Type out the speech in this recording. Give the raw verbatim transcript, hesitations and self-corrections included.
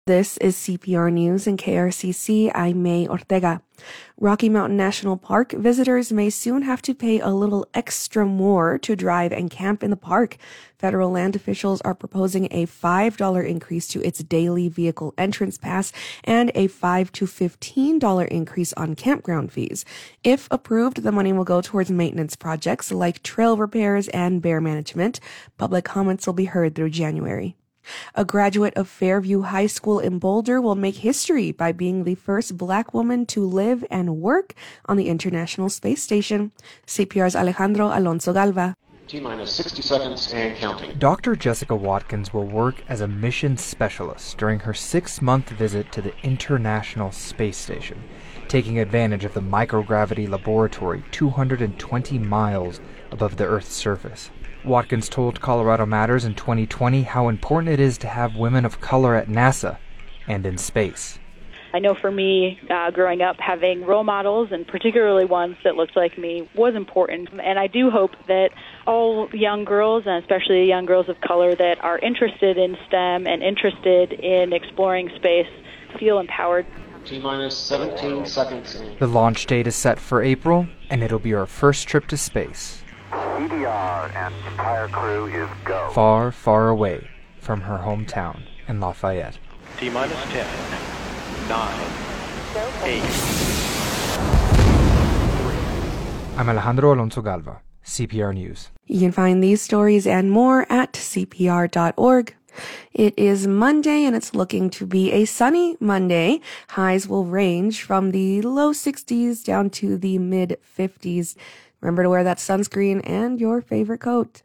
This is C P R News and K R C C. I'm May Ortega. Rocky Mountain National Park visitors may soon have to pay a little extra more to drive and camp in the park. Federal land officials are proposing a five dollars increase to its daily vehicle entrance pass and a five to fifteen dollars increase on campground fees. If approved, the money will go towards maintenance projects like trail repairs and bear management. Public comments will be heard through January. A graduate of Fairview High School in Boulder will make history by being the first Black woman to live and work on the International Space Station. C P R's Alejandro Alonso Galva. T-minus sixty seconds and counting. Doctor Jessica Watkins will work as a mission specialist during her six-month visit to the International Space Station, taking advantage of the microgravity laboratory two hundred twenty miles above the Earth's surface. Watkins told Colorado Matters in twenty twenty how important it is to have women of color at NASA and in space. I know for me, uh, growing up, having role models, and particularly ones that looked like me, was important. And I do hope that all young girls, and especially young girls of color that are interested in STEM and interested in exploring space, feel empowered. T-minus seventeen seconds. The launch date is set for April, and it'll be our first trip to space. E D R and entire crew is go. Far, far away from her hometown in Lafayette. T-minus ten, nine, eight. I'm Alejandro Alonso Galva, C P R News. You can find these stories and more at C P R dot org. It is Monday and it's looking to be a sunny Monday. Highs will range from the low sixties down to the mid fifties. Remember to wear that sunscreen and your favorite coat.